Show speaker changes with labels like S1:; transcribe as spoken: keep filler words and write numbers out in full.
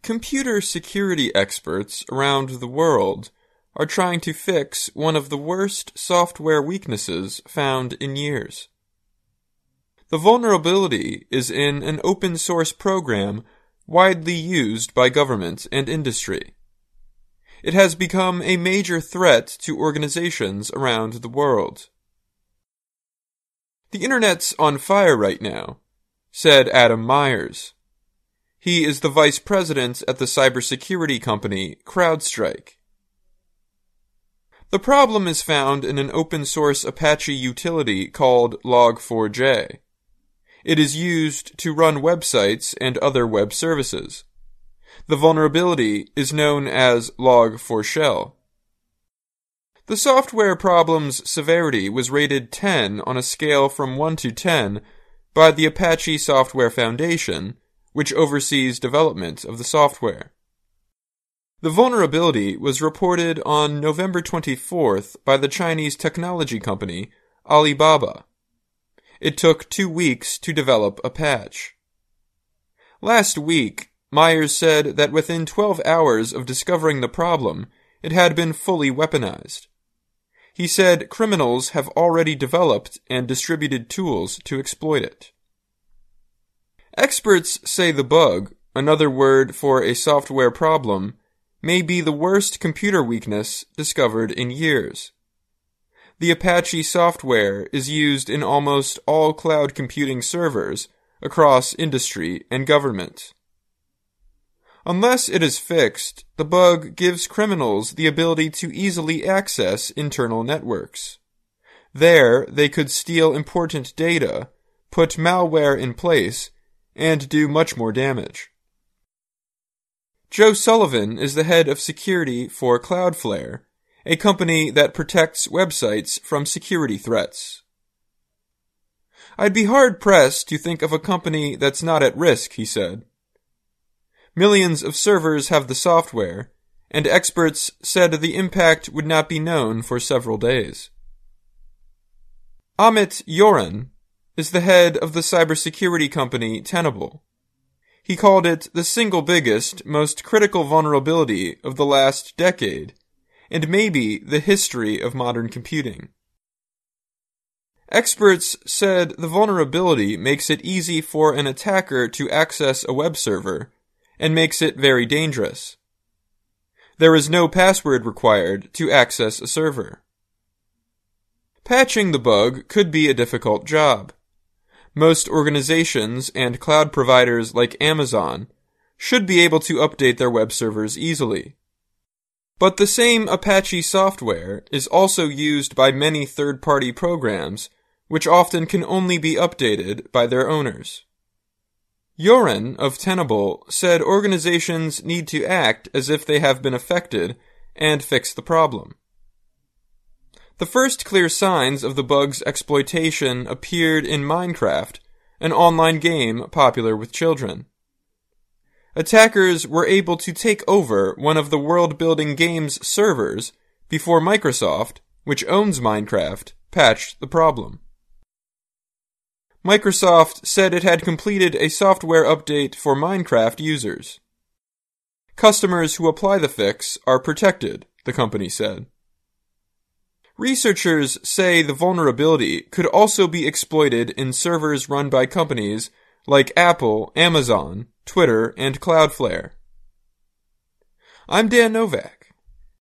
S1: Computer security experts around the world are trying to fix one of the worst software weaknesses found in years. The vulnerability is in an open-source program widely used by government and industry. It has become a major threat to organizations around the world. "The internet's on fire right now," said Adam Myers. He is the vice president at the cybersecurity company CrowdStrike. The problem is found in an open-source Apache utility called log four j. It is used to run websites and other web services. The vulnerability is known as log four shell. The software problem's severity was rated ten on a scale from one to ten by the Apache Software Foundation, which oversees development of the software. The vulnerability was reported on November twenty-fourth by the Chinese technology company Alibaba. It took two weeks to develop a patch. Last week, Myers said that within twelve hours of discovering the problem, it had been fully weaponized. He said criminals have already developed and distributed tools to exploit it. Experts say the bug, another word for a software problem, may be the worst computer weakness discovered in years. The Apache software is used in almost all cloud computing servers across industry and government. Unless it is fixed, the bug gives criminals the ability to easily access internal networks. There, they could steal important data, put malware in place, and do much more damage. Joe Sullivan is the head of security for Cloudflare, a company that protects websites from security threats. "I'd be hard-pressed to think of a company that's not at risk," he said. Millions of servers have the software, and experts said the impact would not be known for several days. Amit Yoran is the head of the cybersecurity company Tenable. He called it the single biggest, most critical vulnerability of the last decade, and maybe the history of modern computing. Experts said the vulnerability makes it easy for an attacker to access a web server, and makes it very dangerous. There is no password required to access a server. Patching the bug could be a difficult job. Most organizations and cloud providers like Amazon should be able to update their web servers easily. But the same Apache software is also used by many third-party programs, which often can only be updated by their owners. Yoran of Tenable said organizations need to act as if they have been affected and fix the problem. The first clear signs of the bug's exploitation appeared in Minecraft, an online game popular with children. Attackers were able to take over one of the world-building game's servers before Microsoft, which owns Minecraft, patched the problem. Microsoft said it had completed a software update for Minecraft users. Customers who apply the fix are protected, the company said. Researchers say the vulnerability could also be exploited in servers run by companies like Apple, Amazon, Twitter, and Cloudflare. I'm Dan Novak.